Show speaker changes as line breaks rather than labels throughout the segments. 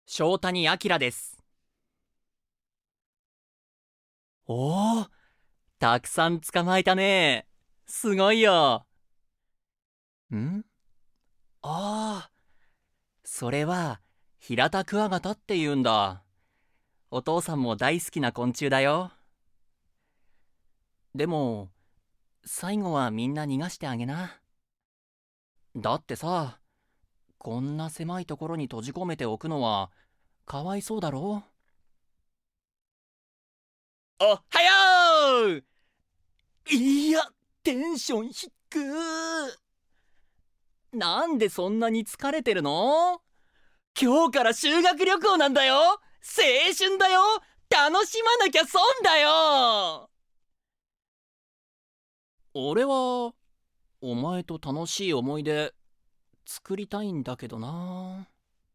正谷明です。おお、たくさん捕まえたね。すごいよ。んああ、それはヒラタクワガタって言うんだ。お父さんも大好きな昆虫だよ。でも、最後はみんな逃がしてあげな。だってさ、こんな狭いところに閉じ込めておくのはかわいそうだろ。おはよう。いや、テンション低く。なんでそんなに疲れてるの？今日から修学旅行なんだよ。青春だよ。楽しまなきゃ損だよ。俺はお前と楽しい思い出作りたいんだけどな。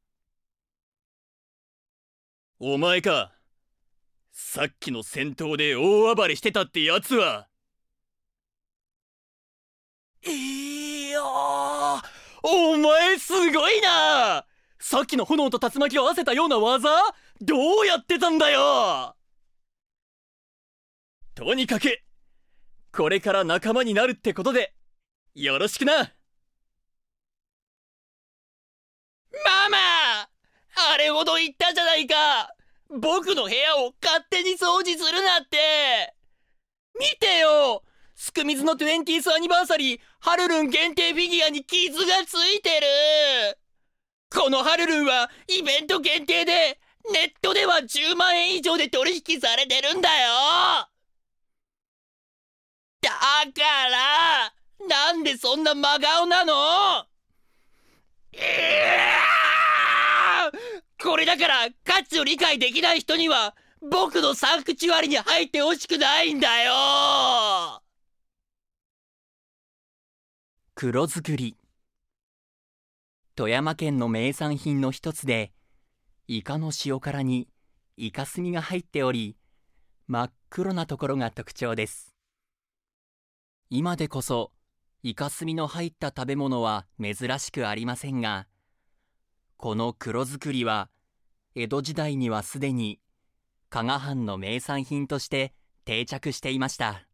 お前か。さっきの戦闘で大暴れしてたってやつは。
いやー、お前すごいな。さっきの炎と竜巻を合わせたような技、どうやってたんだよ。
とにかくこれから仲間になるってことでよろしくな。
ママ、あれほど言ったじゃないか。僕の部屋を勝手に掃除するなって。見てよ、スクミズの 20th アニバーサリーハルルン限定フィギュアに傷がついてる。このハルルンはイベント限定でネットでは10万円以上で取引されてるんだよ。だからなんでそんな真顔なの？これだから価値を理解できない人には僕のサンクチュアリに入ってほしくないんだよ。黒作り、富山県の名産品の一つで、イカの塩辛にイカスミが入っており、真っ黒なところが特徴です。今でこそイカスミの入った食べ物は珍しくありませんが、この黒作りは江戸時代にはすでに加賀藩の名産品として定着していました。